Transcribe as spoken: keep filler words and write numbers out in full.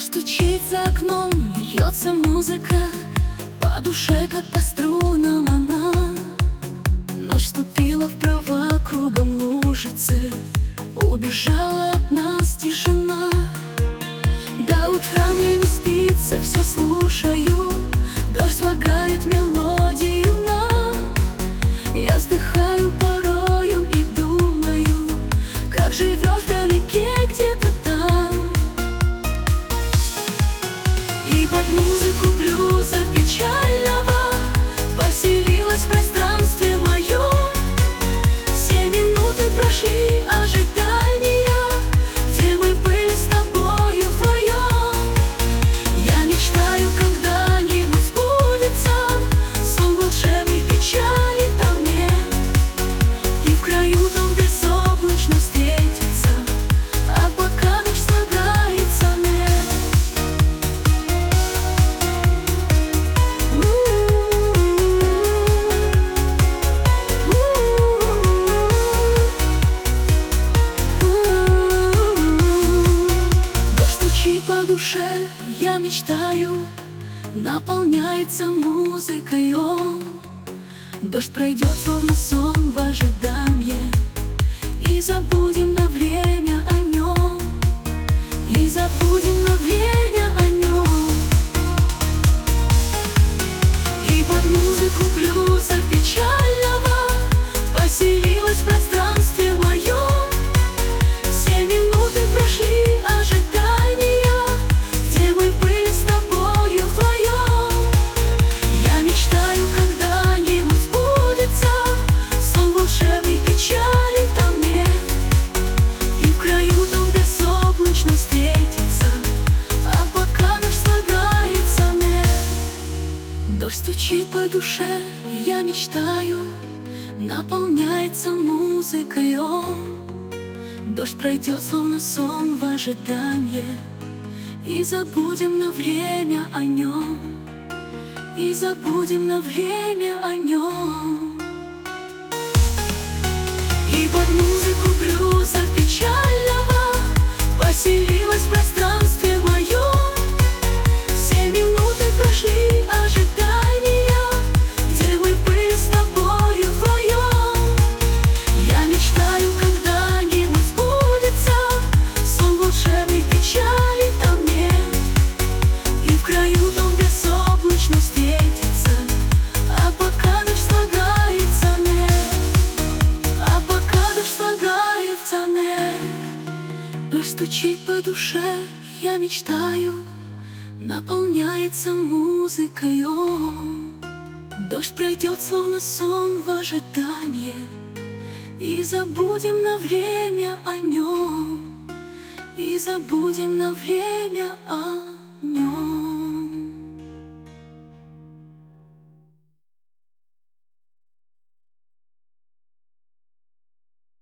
Стучит за окном, льется музыка, по душе, как по струнам она. Ночь вступила в права, кругом лужицы, убежала от нас тишина. До утра мне не спится, все слушаю, дождь слагает мелодию нам. Я вздыхаю порою и думаю, как живешь вдалеке где-то там. И под музыку блюза печального поселилась в пространстве моем. Все минуты прошли ожидания, где мы были с тобою вдвоем. Я мечтаю, когда-нибудь сбудется сон волшебной печали там нет. И в краю там безоблачно встретиться, а пока ночь слагается нет. Дождь стучит по душе, я мечтаю, наполняется музыкой он. Дождь пройдет, словно сон в ожидании, и забудем на время о нем, и забудем на время о нем. И под музыку блюза печального поселилась в пространстве моем. Все минуты прошли ожидания, где мы были с тобою вдвоем. Я мечтаю, когда-нибудь сбудется сон волшебной печали там нет. И в краю там безоблачно встретиться, а пока ночь слагается нет. Дождь стучит по душе, я мечтаю, наполняется музыкой он. Дождь пройдет, словно сон в ожидании, и забудем на время о нем, и забудем на время о нем. И под музыку блюза печального поселилась в пространстве моем. Все минуты прошли ожидания, где мы были с тобою вдвоем. Я мечтаю, когда-нибудь сбудется сон волшебной печали там нет. И в краю там безоблачно встретиться, а пока ночь слагается нет, а пока ночь слагается нет. Дождь стучит по душе, я мечтаю, наполняется музыкой он. Дождь пройдет, словно сон в ожидании, и забудем на время о нем, и забудем на время о